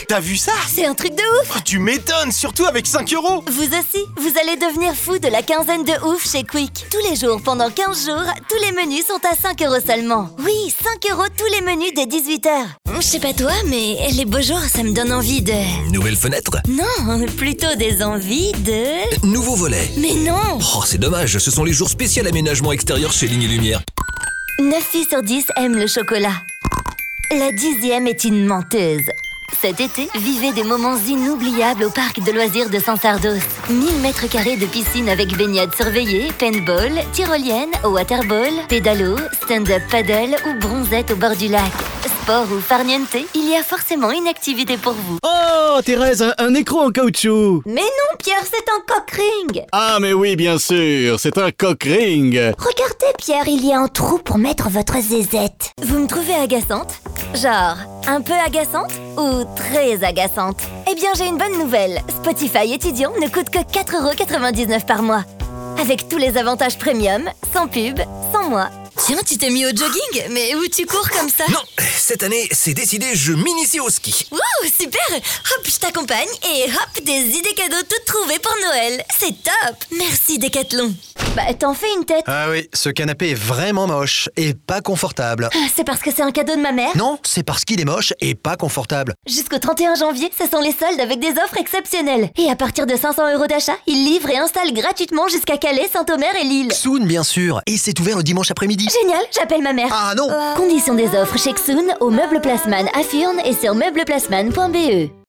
T'as vu ça? C'est un truc de ouf! Ah, tu m'étonnes, surtout avec 5 €. Vous aussi, vous allez devenir fou de la quinzaine de ouf chez Quick. Tous les jours, pendant 15 jours, tous les menus sont à 5 € seulement. Oui, 5 € tous les menus dès 18 h. Je sais pas toi, mais les beaux jours, ça me donne envie de... Nouvelle fenêtre? Non, plutôt des envies de... Nouveau volet? Mais non! Oh, c'est dommage, ce sont les jours spéciaux aménagement extérieur chez Ligne et Lumière. 9 filles sur 10 aiment le chocolat. La 10e est une menteuse. Cet été, vivez des moments inoubliables au parc de loisirs de Sansardos. 1000 mètres carrés de piscine avec baignade surveillée, paintball, tyrolienne, waterball, pédalo, stand-up paddle ou bronzette au bord du lac. Sport ou farniente, il y a forcément une activité pour vous. Oh, Thérèse, un écran en caoutchouc. Mais non, Pierre, c'est un coq ring. Ah, mais oui, bien sûr, c'est un coq ring. Regardez, Pierre, il y a un trou pour mettre votre zézette. Vous me trouvez agaçante? Genre, un peu agaçante ou très agaçante? Eh bien, j'ai une bonne nouvelle. Spotify étudiant ne coûte que 4,99 € par mois. Avec tous les avantages premium, sans pub, sans moi. Tiens, tu t'es mis au jogging? Mais où tu cours comme ça? Non, cette année, c'est décidé, je m'initie au ski. Wow, super! Hop, je t'accompagne et hop, des idées cadeaux toutes trouvées pour Noël. C'est top! Merci Decathlon. Bah, t'en fais une tête. Ah oui, ce canapé est vraiment moche et pas confortable. C'est parce que c'est un cadeau de ma mère? Non, c'est parce qu'il est moche et pas confortable. Jusqu'au 31 janvier, ce sont les soldes avec des offres exceptionnelles. Et à partir de 500 € d'achat, ils livrent et installent gratuitement jusqu'à Calais, Saint-Omer et Lille. Xun, bien sûr. Et c'est ouvert le dimanche après-midi. Génial, j'appelle ma mère. Ah non! Conditions des offres chez Xun, au Meuble Plasman à Furnes et sur meubleplasman.be.